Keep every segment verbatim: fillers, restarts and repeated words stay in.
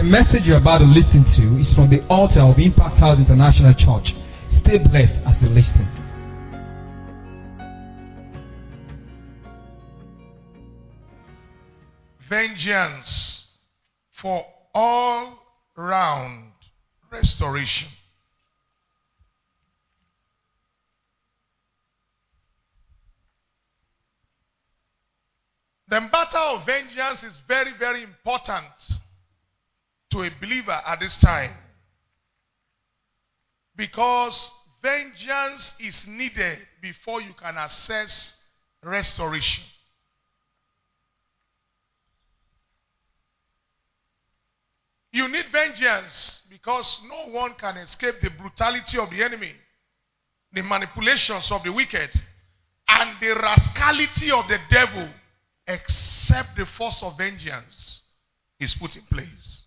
The message you're about to listen to is from the altar of Impact House International Church. Stay blessed as you listen. Vengeance for all round restoration. The matter of vengeance is very, very important to a believer at this time, because vengeance is needed before you can access restoration. You need vengeance because no one can escape the brutality of the enemy, the manipulations of the wicked, and the rascality of the devil, except the force of vengeance is put in place.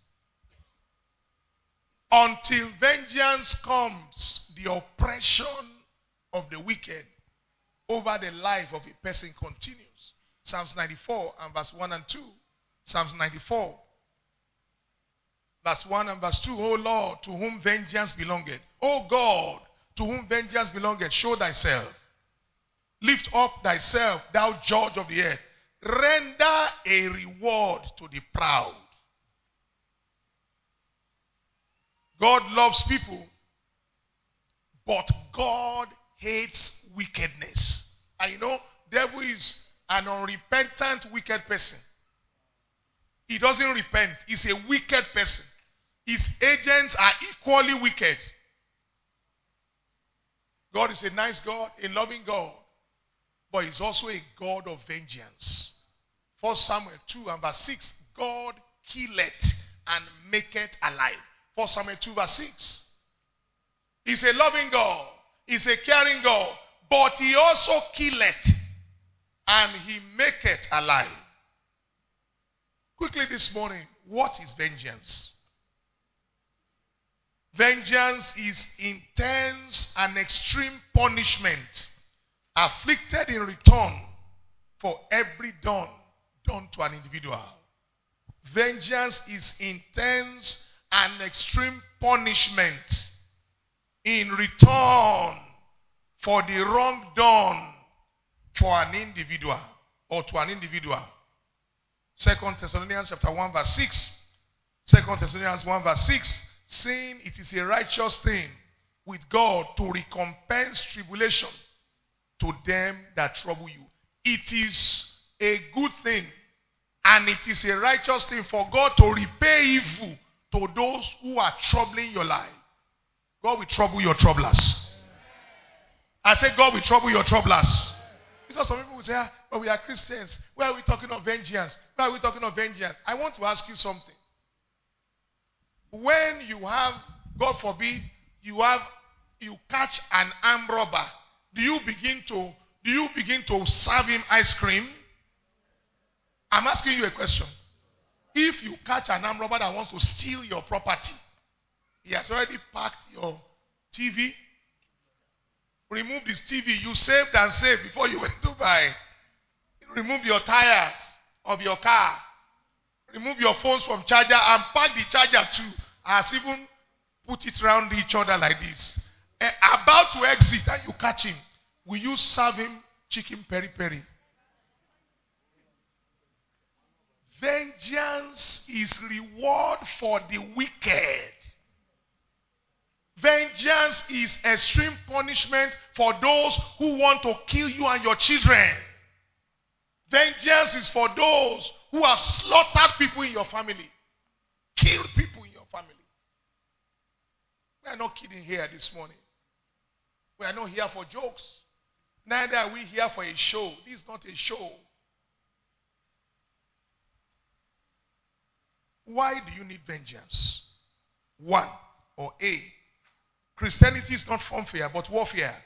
Until vengeance comes, the oppression of the wicked over the life of a person continues. Psalms ninety-four and verse one and two. Psalms ninety-four. Verse one and verse two. O Lord, to whom vengeance belongeth. O God, to whom vengeance belongeth, show thyself. Lift up thyself, thou judge of the earth. Render a reward to the proud. God loves people, but God hates wickedness. And you know, devil is an unrepentant, wicked person. He doesn't repent. He's a wicked person. His agents are equally wicked. God is a nice God, a loving God, but he's also a God of vengeance. First Samuel two and verse six, God killeth and maketh alive. First Samuel two verse six. He's a loving God. He's a caring God, but he also killeth and he maketh alive. Quickly this morning, what is vengeance? Vengeance is intense and extreme punishment afflicted in return for every done done to an individual. Vengeance is intense and extreme punishment in return for the wrong done for an individual or to an individual. Second Thessalonians chapter one verse six. Second Thessalonians one verse six. Saying it is a righteous thing with God to recompense tribulation to them that trouble you. It is a good thing and it is a righteous thing for God to repay evil to those who are troubling your life. God will trouble your troublers. I say God will trouble your troublers. Because some people will say, ah, but we are Christians. Why are we talking of vengeance? Why are we talking of vengeance? I want to ask you something. When you have, God forbid, you have, you catch an armed robber, do you begin to, do you begin to serve him ice cream? I'm asking you a question. If you catch an armed robber that wants to steal your property, he has already packed your T V, removed his T V, you saved and saved before you went to buy. Remove your tires of your car. Remove your phones from charger and pack the charger too. As even put it around each other like this. Uh, about to exit and you catch him. Will you serve him chicken peri peri? Vengeance is reward for the wicked. Vengeance is extreme punishment for those who want to kill you and your children. Vengeance is for those who have slaughtered people in your family. Killed people in your family. We are not kidding here this morning. We are not here for jokes. Neither are we here for a show. This is not a show. Why do you need vengeance? One, or A, Christianity is not funfair but warfare.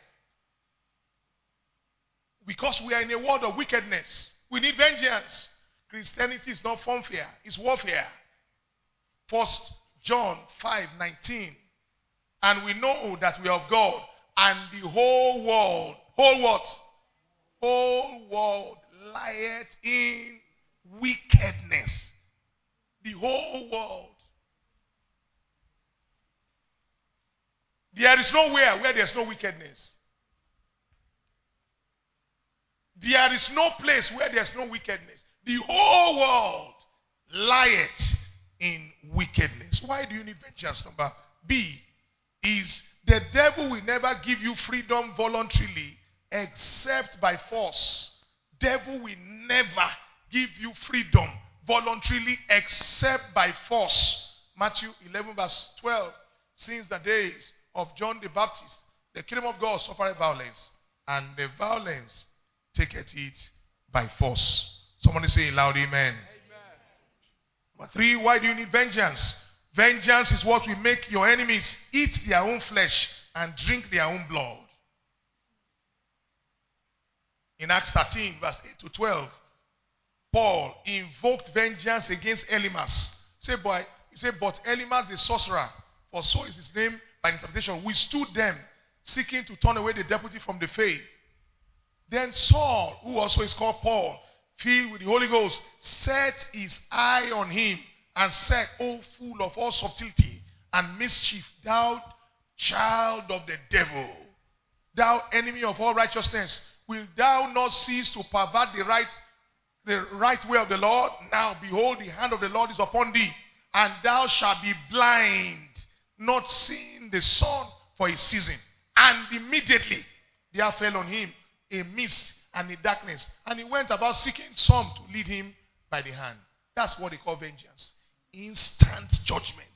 Because we are in a world of wickedness. We need vengeance. Christianity is not funfair, it's warfare. First John five nineteen. And we know that we are of God, and the whole world, whole what? Whole world lieth in wickedness. The whole world There is nowhere where there is no wickedness. There is no place where there is no wickedness. The whole world lieth in wickedness. Why do you need vengeance? Number B is the devil will never give you freedom voluntarily except by force. Devil will never give you freedom voluntarily except by force. Matthew eleven verse twelve. Since the days of John the Baptist, the kingdom of God suffered violence, and the violence taketh it by force. Somebody say loud amen. Amen. Number three, why do you need vengeance? Vengeance is what will make your enemies eat their own flesh and drink their own blood. In Acts thirteen, verse eight to twelve, Paul invoked vengeance against Elymas. Say, boy, he said, but Elymas the sorcerer, for so is his name by interpretation, withstood them, seeking to turn away the deputy from the faith. Then Saul, who also is called Paul, filled with the Holy Ghost, set his eye on him and said, O full of all subtlety and mischief, thou child of the devil, thou enemy of all righteousness, will thou not cease to pervert the right, the right way of the Lord? Now behold, the hand of the Lord is upon thee, and thou shalt be blind, not seeing the sun for his season. And immediately there fell on him a mist and a darkness, and he went about seeking some to lead him by the hand. That's what they call vengeance. Instant judgment.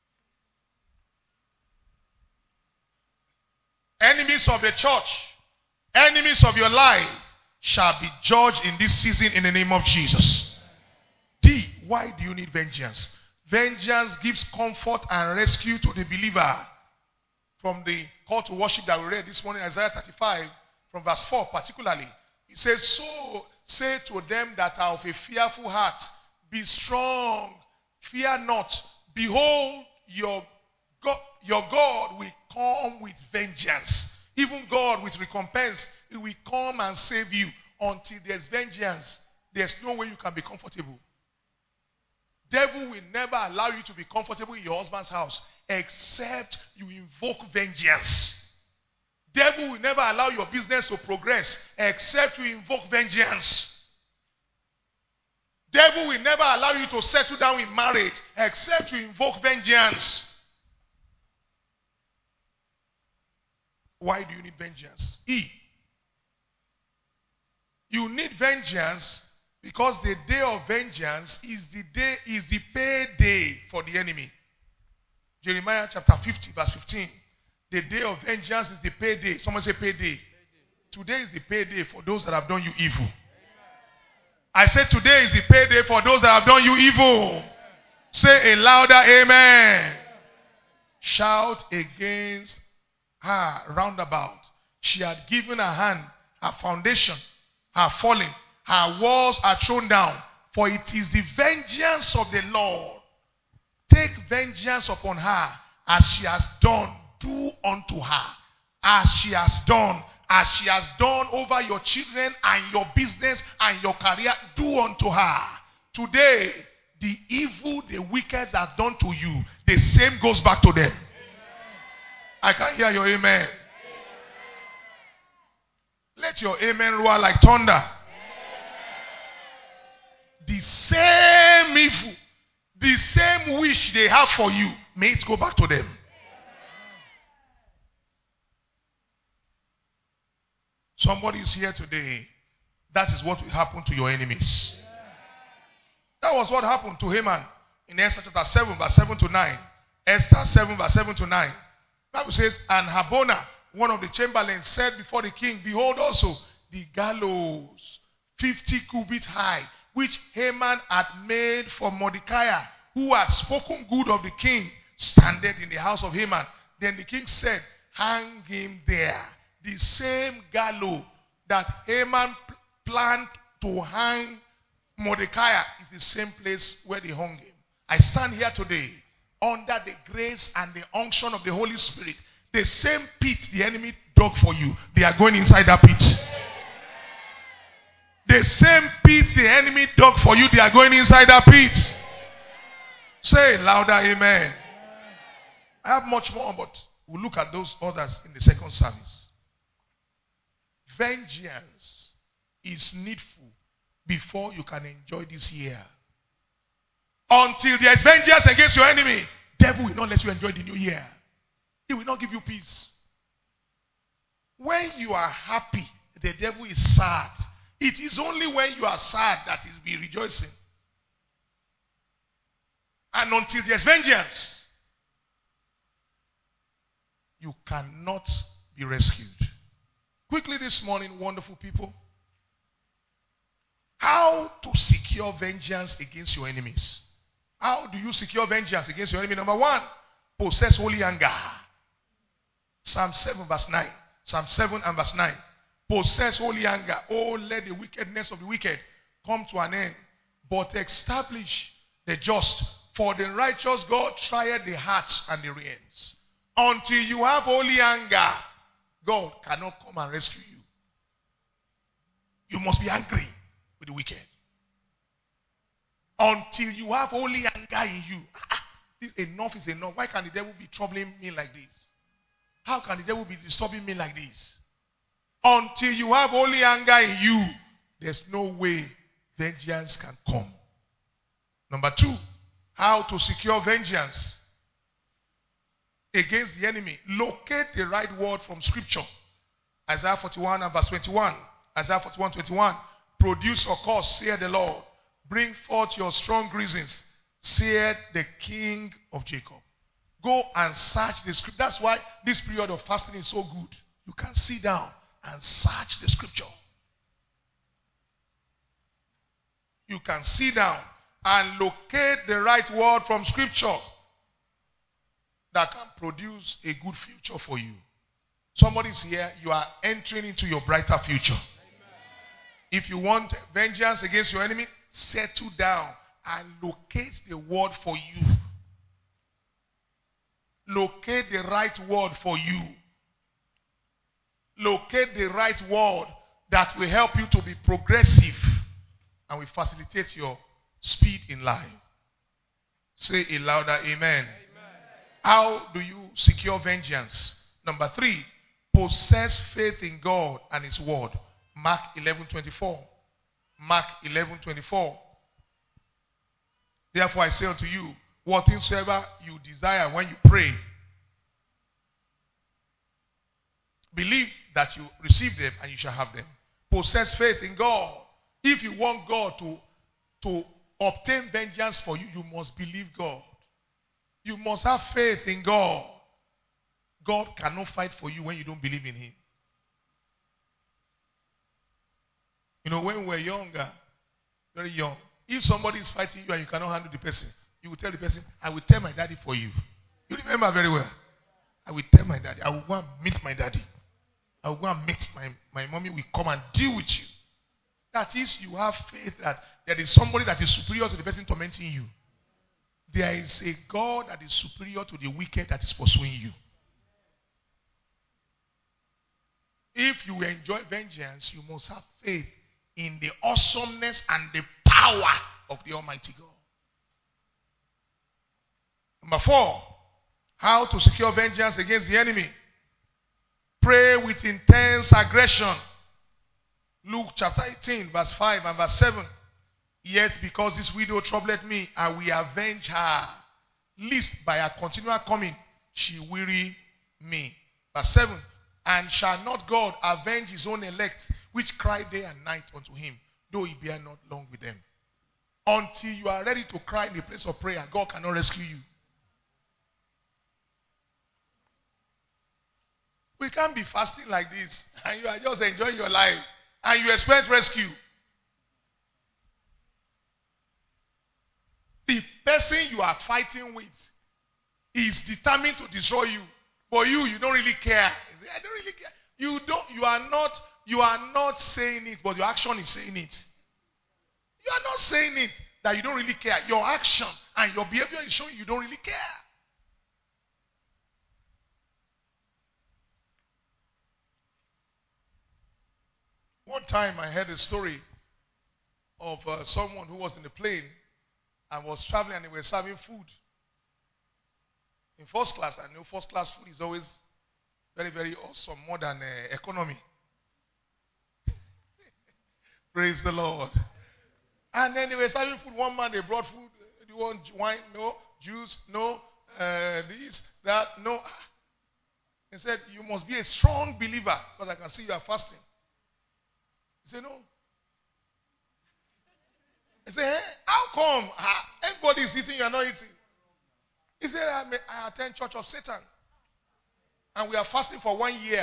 Enemies of the church, enemies of your life shall be judged in this season in the name of Jesus. D, why do you need vengeance? Vengeance gives comfort and rescue to the believer. From the call to worship that we read this morning, Isaiah thirty-five, from verse four particularly, it says, so say to them that are of a fearful heart, be strong, fear not. Behold, your God, your God will come with vengeance. Even God with recompense, He will come and save you. Until there's vengeance, there's no way you can be comfortable. Devil will never allow you to be comfortable in your husband's house except you invoke vengeance. Devil will never allow your business to progress except you invoke vengeance. Devil will never allow you to settle down in marriage except you invoke vengeance. Why do you need vengeance? E. You need vengeance because the day of vengeance is the day, is the payday for the enemy. Jeremiah chapter fifty, verse fifteen. The day of vengeance is the payday. Someone say payday. Payday. Today is the payday for those that have done you evil. Amen. I said today is the payday for those that have done you evil. Amen. Say a louder amen. Amen. Shout against her roundabout. She had given her hand, her foundation, her falling, her walls are thrown down. For it is the vengeance of the Lord. Take vengeance upon her as she has done. Do unto her as she has done, as she has done over your children and your business and your career. Do unto her. Today, the evil the wicked have done to you, the same goes back to them. Amen. I can hear your amen. Amen. Let your amen roar like thunder. Amen. The same evil, the same wish they have for you, may it go back to them. Somebody is here today. That is what will happen to your enemies. That was what happened to Haman in Esther chapter seven, verse seven to nine. Esther seven, verse seven to nine. The Bible says, and Harbona, one of the chamberlains, said before the king, behold also the gallows, fifty cubits high, which Haman had made for Mordecai, who had spoken good of the king, standeth in the house of Haman. Then the king said, hang him there. The same gallows that Haman planned to hang Mordecai is the same place where they hung him. I stand here today under the grace and the unction of the Holy Spirit. The same pit the enemy dug for you, they are going inside that pit. The same pit the enemy dug for you, they are going inside that pit. Say louder, amen. I have much more, but We'll look at those others in the second service. Vengeance is needful before you can enjoy this year. Until there is vengeance against your enemy, devil will not let you enjoy the new year. He will not give you peace. When you are happy, the devil is sad. It is only when you are sad that he will be rejoicing. And until there is vengeance, you cannot be rescued. Quickly this morning, wonderful people, how to secure vengeance against your enemies. How do you secure vengeance against your enemy? Number one, possess holy anger. Psalm seven verse nine. Psalm seven and verse nine. Possess holy anger. Oh, let the wickedness of the wicked come to an end. But establish the just. For the righteous God trieth the hearts and the reins. Until you have holy anger, God cannot come and rescue you. You must be angry with the wicked. Until you have holy anger in you. Ah, this enough is enough. Why can the devil be troubling me like this? How can the devil be disturbing me like this? Until you have holy anger in you, there's no way vengeance can come. Number two, how to secure vengeance against the enemy. Locate the right word from scripture. Isaiah forty-one and verse twenty-one. Isaiah forty-one, twenty-one. Produce your cause, saith the Lord. Bring forth your strong reasons, saith the King of Jacob. Go and search the scripture. That's why this period of fasting is so good. You can sit down and search the scripture. You can sit down and locate the right word from scripture that can produce a good future for you. Somebody's here, you are entering into your brighter future. Amen. If you want vengeance against your enemy, settle down and locate the word for you. Locate the right word for you. Locate the right word that will help you to be progressive and will facilitate your speed in life. Say it louder, amen. Amen. How do you secure vengeance? Number three, possess faith in God and His word. Mark eleven twenty-four. Mark eleven twenty-four. Therefore I say unto you, whatsoever you desire when you pray, believe that you receive them and you shall have them. Possess faith in God. If you want God to, to obtain vengeance for you, you must believe God. You must have faith in God. God cannot fight for you when you don't believe in Him. You know, when we were younger, very young, if somebody is fighting you and you cannot handle the person, you will tell the person, I will tell my daddy for you. You remember very well. I will tell my daddy. I will go and meet my daddy. I will go and meet my, my mommy. Will come and deal with you. That is, you have faith that there is somebody that is superior to the person tormenting you. There is a God that is superior to the wicked that is pursuing you. If you enjoy vengeance, you must have faith in the awesomeness and the power of the Almighty God. Number four, how to secure vengeance against the enemy. Pray with intense aggression. Luke chapter eighteen, verse five and verse seven. Yet because this widow troubled me, I will avenge her, lest by her continual coming she weary me. Verse seven. And shall not God avenge his own elect, which cry day and night unto him, though he bear not long with them? Until you are ready to cry in the place of prayer, God cannot rescue you. We can't be fasting like this, and you are just enjoying your life, and you expect rescue. The person you are fighting with is determined to destroy you. For you, you don't really care. I don't really care. You don't. You are not. You are not saying it, but your action is saying it. You are not saying it that you don't really care. Your action and your behavior is showing you don't really care. One time I heard a story of uh, someone who was in the plane and was traveling and they were serving food. In first class, I know first class food is always very, very awesome, more than uh, economy. Praise the Lord. And then they were serving food. One man, they brought food. Do you want wine? No. Juice? No. Uh, this, that? No. He said, you must be a strong believer because I can see you are fasting. He said, no. He said, hey, how come? Ah, everybody is eating, you are not eating. He said, I, may, I attend Church of Satan. And we are fasting for one year.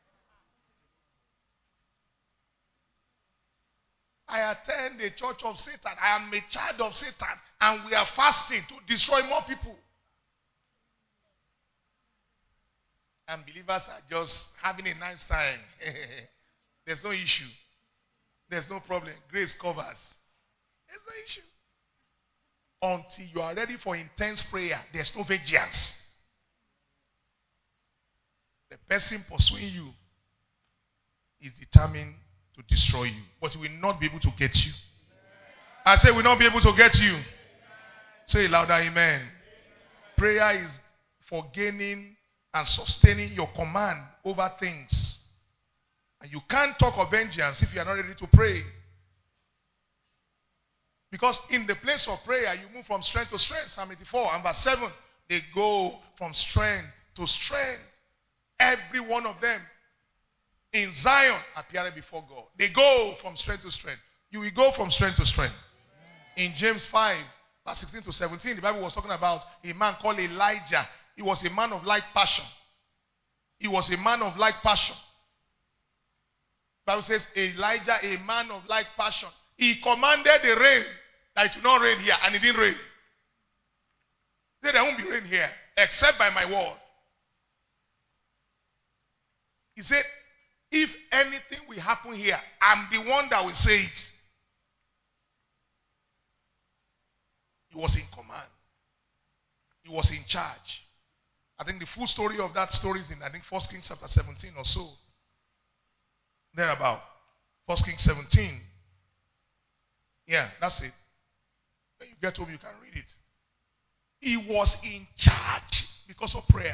I attend the Church of Satan. I am a child of Satan. And we are fasting to destroy more people. And believers are just having a nice time. There's no issue. There's no problem. Grace covers. There's no issue. Until you are ready for intense prayer, there's no vengeance. The person pursuing you is determined to destroy you. But he will not be able to get you. I say, will not be able to get you. Say it louder, amen. Prayer is for gaining and sustaining your command over things. And you can't talk of vengeance if you are not ready to pray. Because in the place of prayer, you move from strength to strength. Psalm eighty-four and verse seven. They go from strength to strength. Every one of them in Zion appearing before God. They go from strength to strength. You will go from strength to strength. In James five, verse sixteen to seventeen, the Bible was talking about a man called Elijah. He was a man of like passion. He was a man of like passion. The Bible says, Elijah, a man of like passion. He commanded the rain that it will not rain here, and it didn't rain. He said, there won't be rain here, except by my word. He said, if anything will happen here, I'm the one that will say it. He was in command. He was in charge. I think the full story of that story is in, I think, First Kings chapter seventeen or so. Thereabout. First Kings seventeen. Yeah, that's it. When you get home, you can read it. He was in charge because of prayer.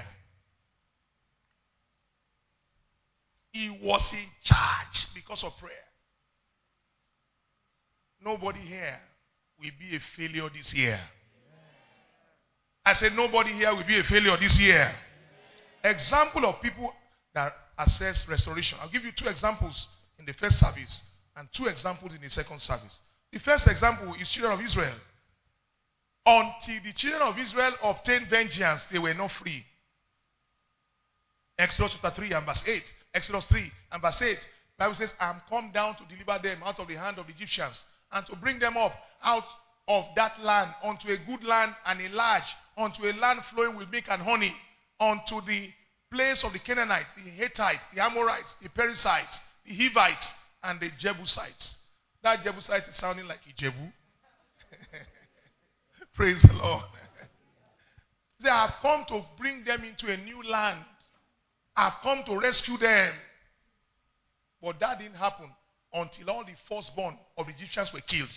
He was in charge because of prayer. Nobody here will be a failure this year. I said nobody here will be a failure this year. Example of people that assess restoration. I'll give you two examples in the first service and two examples in the second service. The first example is children of Israel. Until the children of Israel obtained vengeance, they were not free. Exodus chapter three and verse eight. Exodus three and verse eight. The Bible says, I am come down to deliver them out of the hand of the Egyptians and to bring them up out of that land unto a good land and a large, unto a land flowing with milk and honey, unto the place of the Canaanites, the Hittites, the Amorites, the Perizzites, the Hivites, and the Jebusites. That Jebusite is sounding like Ijebu. Praise the Lord. They have come to bring them into a new land. I've come to rescue them. But that didn't happen until all the firstborn of the Egyptians were killed.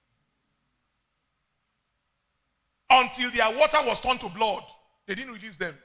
Until their water was turned to blood, they didn't release them.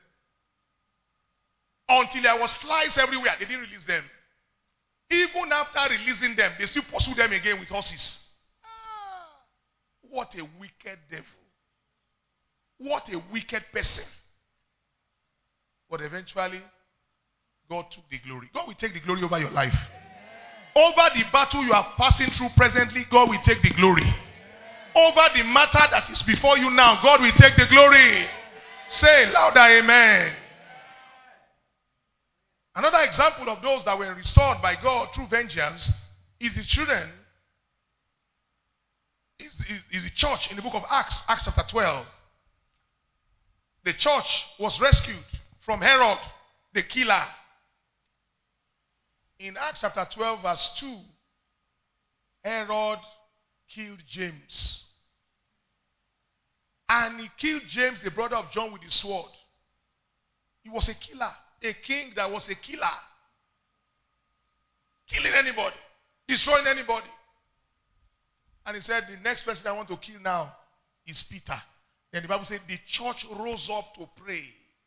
Until there was flies everywhere, they didn't release them. Even after releasing them, they still pursue them again with horses. Ah, what a wicked devil. What a wicked person. But eventually, God took the glory. God will take the glory over your life. Over the battle you are passing through presently, God will take the glory. Over the matter that is before you now, God will take the glory. Say louder, amen. Another example of those that were restored by God through vengeance is the children, is, is, is the church in the book of Acts, Acts chapter twelve. The church was rescued from Herod, the killer. In Acts chapter twelve, verse two, Herod killed James. And he killed James, the brother of John, with his sword. He was a killer. A king that was a killer. Killing anybody. Destroying anybody. And he said, the next person I want to kill now is Peter. And the Bible said the church rose up to pray.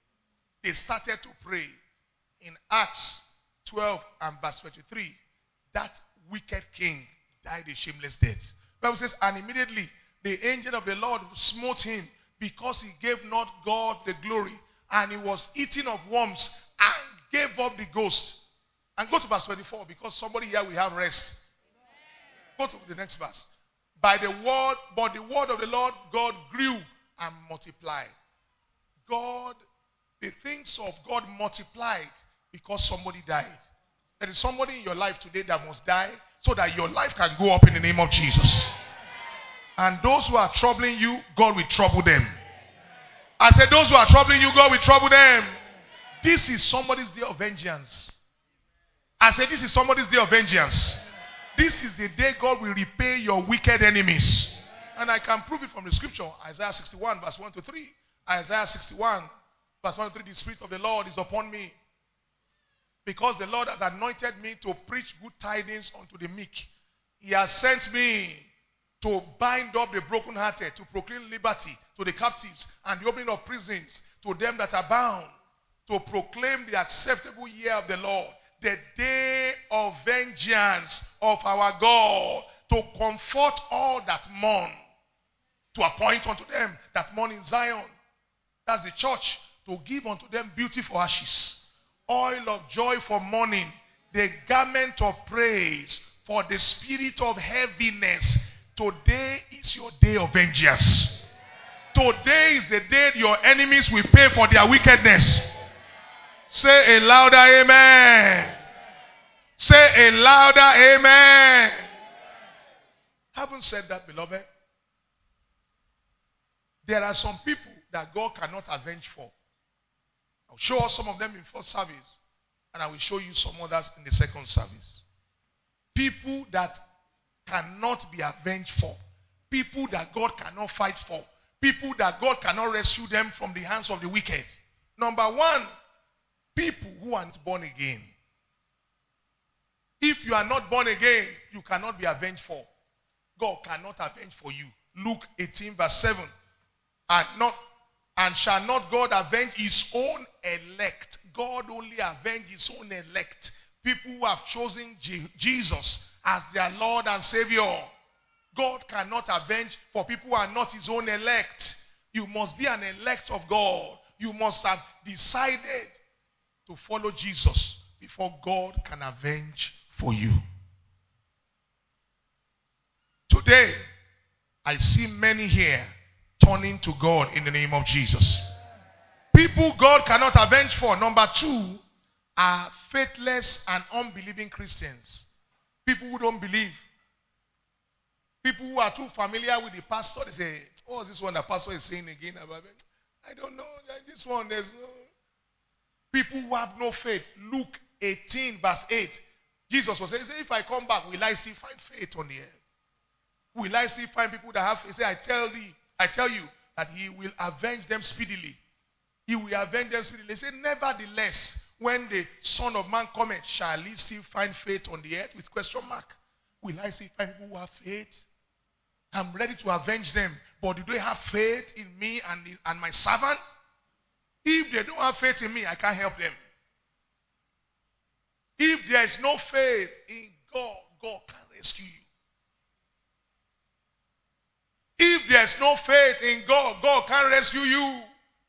they started to pray. In Acts twelve and verse twenty-three, that wicked king died a shameless death. The Bible says, and immediately the angel of the Lord smote him because he gave not God the glory, and he was eaten of worms and gave up the ghost. And go to verse twenty-four, because somebody here will have rest. Go to the next verse. By the word, but the word of the Lord God grew and multiplied. God, the things of God multiplied because somebody died. There is somebody in your life today that must die so that your life can go up in the name of Jesus. And those who are troubling you, God will trouble them. I said, those who are troubling you, God will trouble them. This is somebody's day of vengeance. I said, this is somebody's day of vengeance. This is the day God will repay your wicked enemies. And I can prove it from the scripture. Isaiah sixty-one, verse one to three. Isaiah sixty-one, verse one to three. The Spirit of the Lord is upon me, because the Lord has anointed me to preach good tidings unto the meek. He has sent me to bind up the brokenhearted, to proclaim liberty to the captives, and the opening of prisons to them that are bound, to proclaim the acceptable year of the Lord, the day of vengeance of our God, to comfort all that mourn, to appoint unto them that mourn in Zion, that's the church, to give unto them beauty for ashes, oil of joy for mourning, the garment of praise for the spirit of heaviness. Today is your day of vengeance. Today is the day your enemies will pay for their wickedness. Say a louder amen. Say a louder amen. Having said that, beloved, there are some people that God cannot avenge for. I'll show us some of them in first service, and I will show you some others in the second service. People that cannot be avenged for. People that God cannot fight for. People that God cannot rescue them from the hands of the wicked. Number one, people who aren't born again. If you are not born again, you cannot be avenged for. God cannot avenge for you. Luke eighteen verse seven. And not and shall not God avenge his own elect? God only avenge his own elect. People who have chosen Je- Jesus as their Lord and Savior. God cannot avenge for people who are not his own elect. You must be an elect of God. You must have decided to follow Jesus before God can avenge for you. Today, I see many here turning to God in the name of Jesus. People God cannot avenge for. Number two, are faithless and unbelieving Christians. People who don't believe. People who are too familiar with the pastor. They say, oh, this one the pastor is saying again about it. I don't know. This one, there's no. People who have no faith. Luke eighteen verse eight. Jesus was saying, if I come back, will I still find faith on the earth? Will I still find people that have faith? He said, I tell thee, I tell you that he will avenge them speedily. He will avenge them speedily. He said, nevertheless, when the Son of Man cometh, shall he still find faith on the earth? With question mark. Will I still find people who have faith? I'm ready to avenge them. But do they have faith in me and, the, and my servant? If they don't have faith in me, I can't help them. If there is no faith in God, God can't rescue you. If there is no faith in God, God can't rescue you.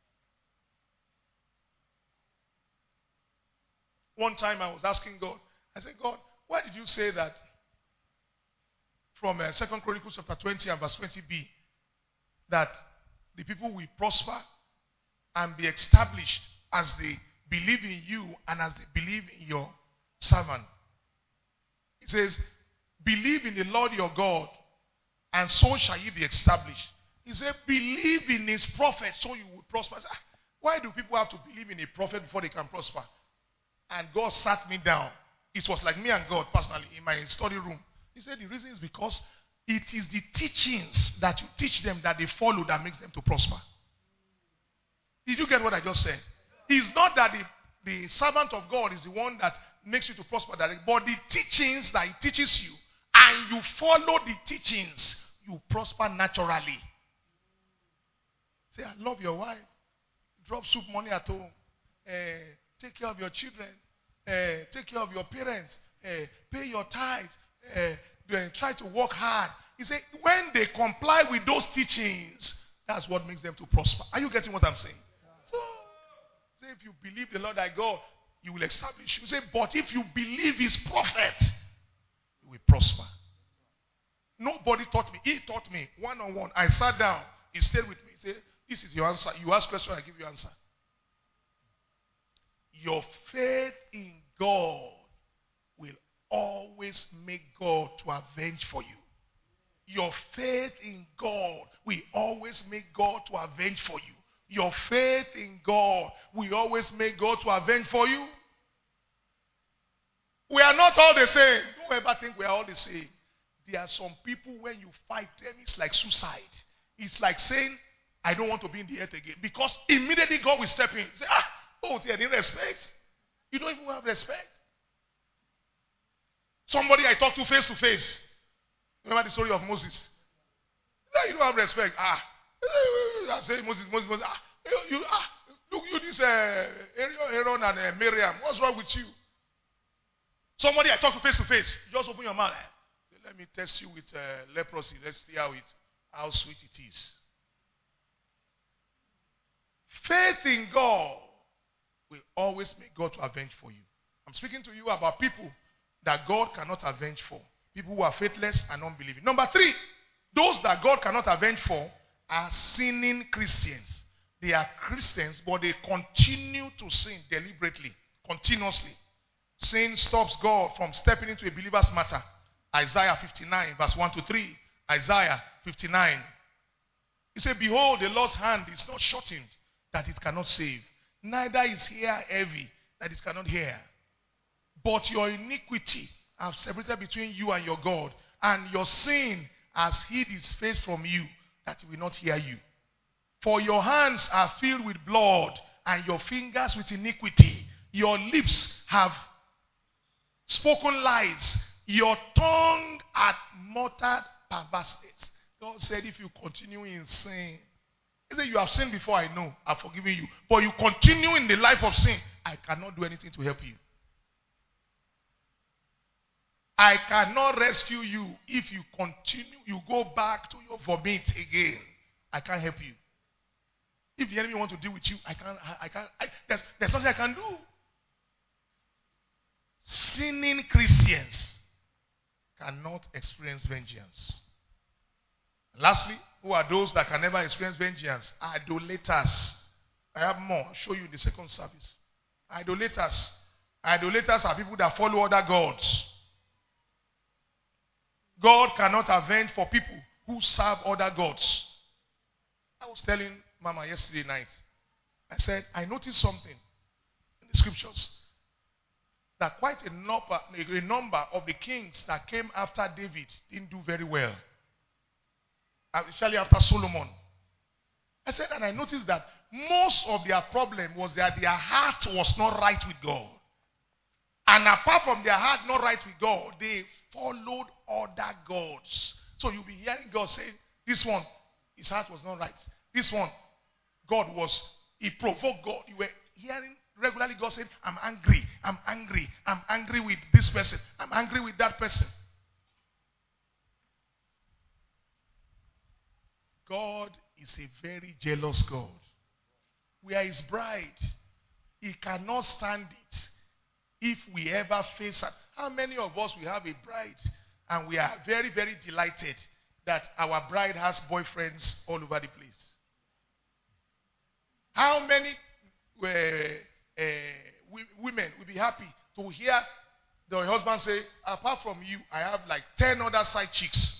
One time I was asking God, I said, God, why did you say that from uh, Second Chronicles chapter twenty and verse twenty b, that the people will prosper and be established as they believe in you and as they believe in your servant? It says, believe in the Lord your God, and so shall you be established. He said, believe in his prophet, so you will prosper. Said, why do people have to believe in a prophet before they can prosper? And God sat me down. It was like me and God personally in my study room. He said the reason is because it is the teachings that you teach them that they follow that makes them to prosper. Did you get what I just said? It's not that the, the servant of God is the one that makes you to prosper directly, but the teachings that he teaches you, and you follow the teachings, you prosper naturally. Say, I love your wife. Drop soup money at home. uh, take care of your children, uh, take care of your parents, uh, pay your tithe, uh, try to work hard. He said, when they comply with those teachings, that's what makes them to prosper. Are you getting what I'm saying? So, say if you believe the Lord thy God, he will establish you. Say, but if you believe his prophet, you will prosper. Nobody taught me. He taught me one on one. I sat down. He stayed with me. He said, this is your answer. You ask question, I give you answer. Your faith in God will always make God to avenge for you. Your faith in God will always make God to avenge for you. Your faith in God will always make God to avenge for you. We are not all the same. Don't ever think we are all the same. There are some people, when you fight them, it's like suicide. It's like saying, I don't want to be in the earth again. Because immediately God will step in. Say, ah, oh, they didn't respect. You don't even have respect. Somebody I talk to face to face. Remember the story of Moses? No, you don't have respect. Ah, I say Moses, Moses, Moses. Ah, you, you, ah look, you this uh, Aaron and uh, Miriam. What's wrong with you? Somebody I talk to face to face. Just open your mouth. Say, let me test you with uh, leprosy. Let's see how it, how sweet it is. Faith in God will always make God to avenge for you. I'm speaking to you about people that God cannot avenge for. People who are faithless and unbelieving. Number three, those that God cannot avenge for are sinning Christians. They are Christians, but they continue to sin deliberately, continuously. Sin stops God from stepping into a believer's matter. Isaiah fifty-nine, verse one to three. Isaiah fifty-nine. He said, behold, the Lord's hand is not shortened, that it cannot save. Neither is ear heavy, that it cannot hear. But your iniquity have separated between you and your God, and your sin has hid his face from you, that he will not hear you. For your hands are filled with blood, and your fingers with iniquity. Your lips have spoken lies. Your tongue hath muttered perverseness. God said, if you continue in sin, he said, you have sinned before, I know, I've forgiven you. But you continue in the life of sin, I cannot do anything to help you. I cannot rescue you if you continue, you go back to your vomit again. I can't help you. If the enemy wants to deal with you, I can't, I, I can't, I, there's, there's nothing I can do. Sinning Christians cannot experience vengeance. And lastly, who are those that can never experience vengeance? Idolaters. I have more. I'll show you in the second service. Idolaters. Idolaters are people that follow other gods. God cannot avenge for people who serve other gods. I was telling Mama yesterday night, I said, I noticed something in the scriptures. That quite a number, a number of the kings that came after David didn't do very well. Especially after Solomon. I said, and I noticed that most of their problem was that their heart was not right with God. And apart from their heart not right with God, they followed other gods. So you'll be hearing God saying, this one, his heart was not right. This one, God was, he provoked God. You were hearing regularly God saying, I'm angry, I'm angry, I'm angry with this person, I'm angry with that person. God is a very jealous God. We are his bride. He cannot stand it if we ever face it. How many of us we have a bride and we are very, very delighted that our bride has boyfriends all over the place? How many uh, uh, women will be happy to hear their husband say, apart from you, I have like ten other side chicks?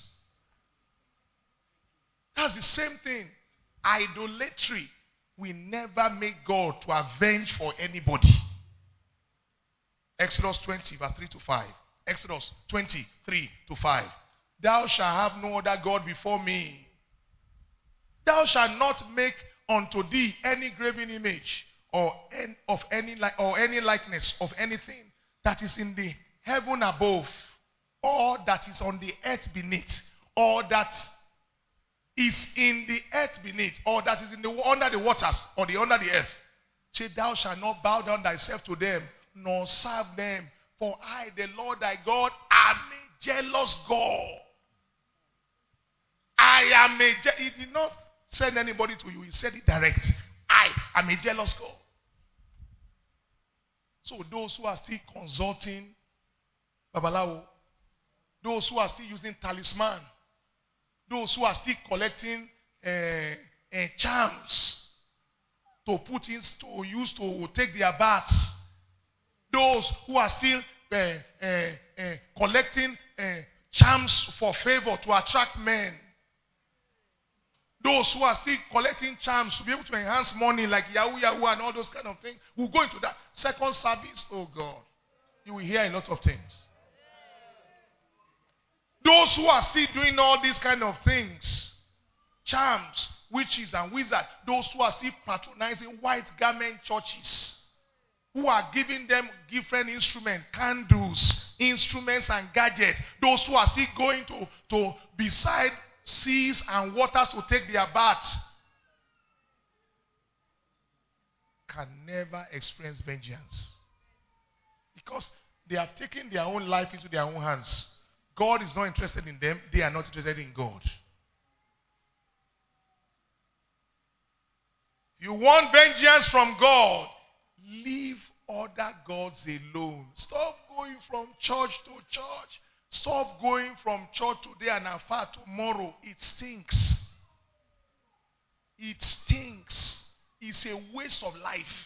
That's the same thing. Idolatry will never make God to avenge for anybody. Exodus twenty, verse three to five. Exodus twenty, three to five. Thou shalt have no other God before me. Thou shalt not make unto thee any graven image or any, of any like or any likeness of anything that is in the heaven above, or that is on the earth beneath, or that is in the earth beneath, or that is in the under the waters, or the under the earth. Say, thou shalt not bow down thyself to them, nor serve them. For I, the Lord thy God, am a jealous God. I am a je- He did not send anybody to you. He said it direct. I am a jealous God. So those who are still consulting Babalawo, those who are still using talisman, those who are still collecting uh, uh, charms to put in, to use to take their baths, those who are still uh, uh, uh, collecting uh, charms for favor to attract men, those who are still collecting charms to be able to enhance money like Yahoo Yahoo and all those kind of things, will go into that second service. Oh God, you will hear a lot of things. Those who are still doing all these kind of things, charms, witches and wizards, those who are still patronizing white garment churches, who are giving them different instruments, candles, instruments and gadgets, those who are still going to, to beside seas and waters to take their baths, can never experience vengeance. Because they have taken their own life into their own hands. God is not interested in them. They are not interested in God. You want vengeance from God, leave other gods alone. Stop going from church to church. Stop going from church today and afar tomorrow. It stinks. It stinks. It's a waste of life.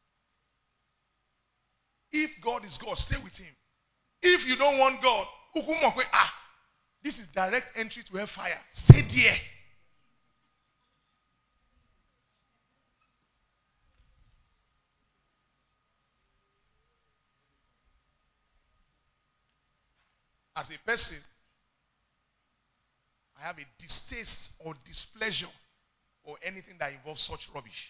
If God is God, stay with him. If you don't want God, ah, this is direct entry to hellfire. Stay there. As a person, I have a distaste or displeasure for anything that involves such rubbish.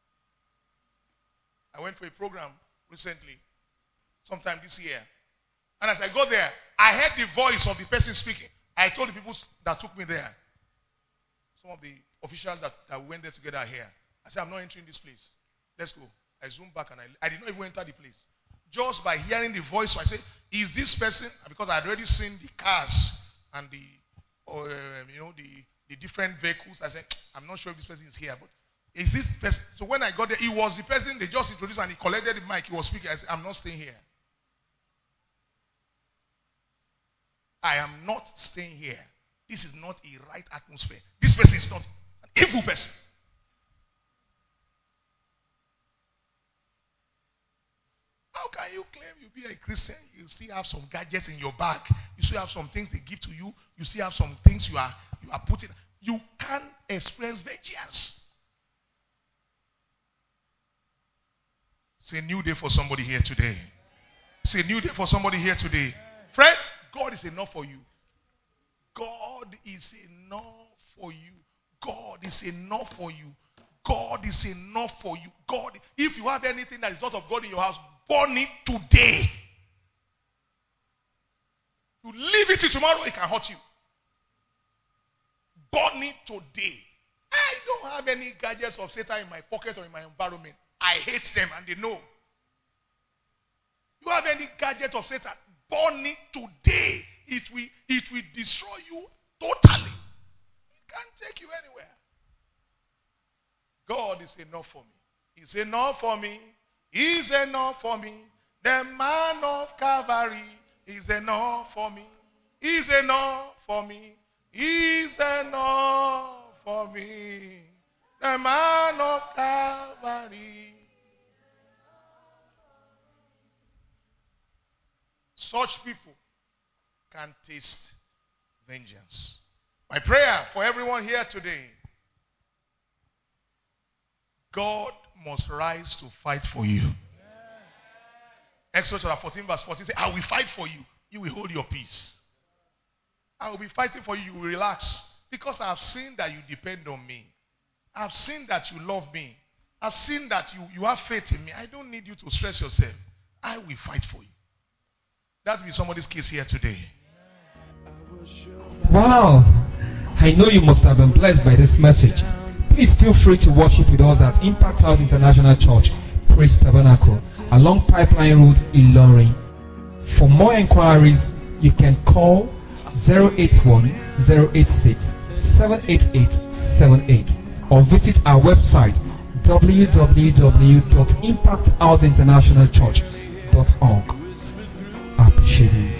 I went for a program recently, sometime this year. And as I got there, I heard the voice of the person speaking. I told the people that took me there, some of the officials that, that we went there together here, I said, I'm not entering this place. Let's go. I zoomed back and I, I did not even enter the place. Just by hearing the voice, so I said, is this person, because I had already seen the cars and the, or, uh, you know, the, the different vehicles, I said, I'm not sure if this person is here, but is this person? So when I got there, it was the person they just introduced and he collected the mic, he was speaking. I said, I'm not staying here. I am not staying here. This is not a right atmosphere. This person is not an evil person. How can you claim you be a Christian? You still have some gadgets in your bag. You still have some things they give to you. You still have some things you are you are putting. You can't experience vengeance. It's a new day for somebody here today. It's a new day for somebody here today. Friends, God is enough for you. God is enough for you. God is enough for you. God is enough for you. God, if you have anything that is not of God in your house, burn it today. You leave it till tomorrow, it can hurt you. Burn it today. I don't have any gadgets of Satan in my pocket or in my environment. I hate them and they know. You have any gadget of Satan, burn it today. It will, it will destroy you totally. It can't take you anywhere. God is enough for me. He's enough for me. He's enough for me. The man of Calvary is enough for me. He's enough for me. He's enough for me. The man of Calvary. Such people can taste vengeance. My prayer for everyone here today, God must rise to fight for you. Exodus chapter fourteen verse fourteen says, I will fight for you. You will hold your peace. I will be fighting for you. You will relax. Because I have seen that you depend on me. I have seen that you love me. I have seen that you, you have faith in me. I don't need you to stress yourself. I will fight for you. That will be somebody's case here today. Wow. I know you must have been blessed by this message. Please feel free to worship with us at Impact House International Church, Praise Tabernacle along Pipeline Road, Ilorin. For more inquiries, you can call zero eight one, zero eight six, seven eight eight seven eight or visit our website w w w dot impact house international church dot org. I appreciate you.